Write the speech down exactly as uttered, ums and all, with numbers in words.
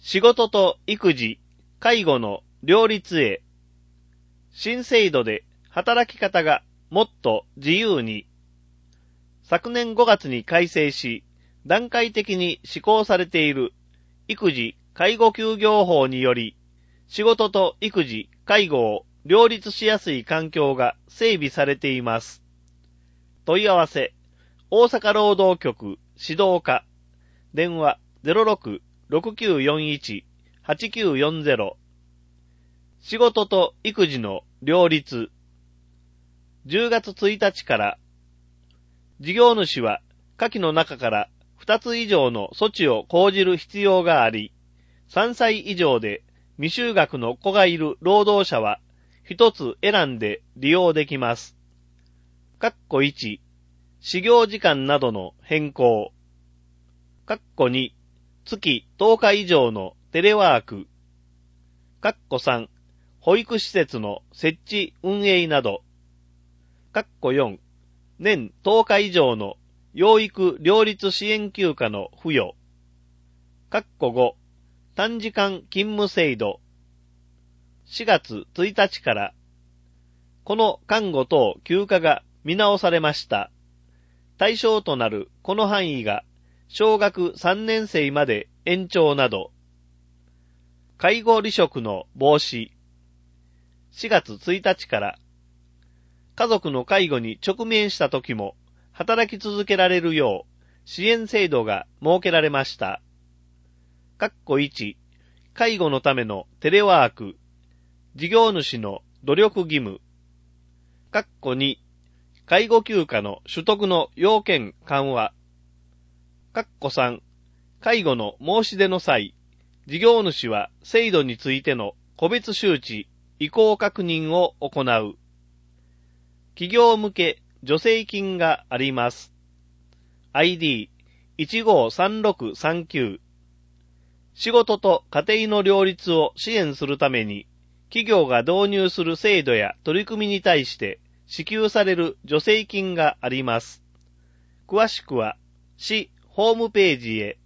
仕事と育児、介護の両立へ。新制度で働き方がもっと自由に。昨年ごがつに改正し、段階的に施行されている育児・介護休業法により、仕事と育児・介護を両立しやすい環境が整備されています。問い合わせ、大阪労働局指導課、電話 ゼロろく ろくきゅうよんいち はちきゅうよんゼロ。仕事と育児の両立。じゅうがつついたちから事業主は下記の中からふたつ以上の措置を講じる必要があり、さんさい以上で未就学の子がいる労働者はひとつ選んで利用できます。かっこいち、始業時間などの変更。かっこに、月とおか以上のテレワーク。かっこさん、保育施設の設置運営など。かっこよん、年とおか以上の養育両立支援休暇の付与。かっこご、短時間勤務制度。しがつついたちから、この看護等休暇が見直されました。対象となるこの範囲が小学さんねん生まで延長など。介護離職の防止。しがつついたちから、家族の介護に直面した時も働き続けられるよう支援制度が設けられました。かっこいち、介護のためのテレワーク、事業主の努力義務。かっこに、介護休暇の取得の要件緩和。かっこさん、介護の申し出の際、事業主は制度についての個別周知、意向確認を行う。企業向け助成金があります。アイディーいちごさんろくさんきゅう。仕事と家庭の両立を支援するために、企業が導入する制度や取り組みに対して支給される助成金があります。詳しくは、市ホームページへ。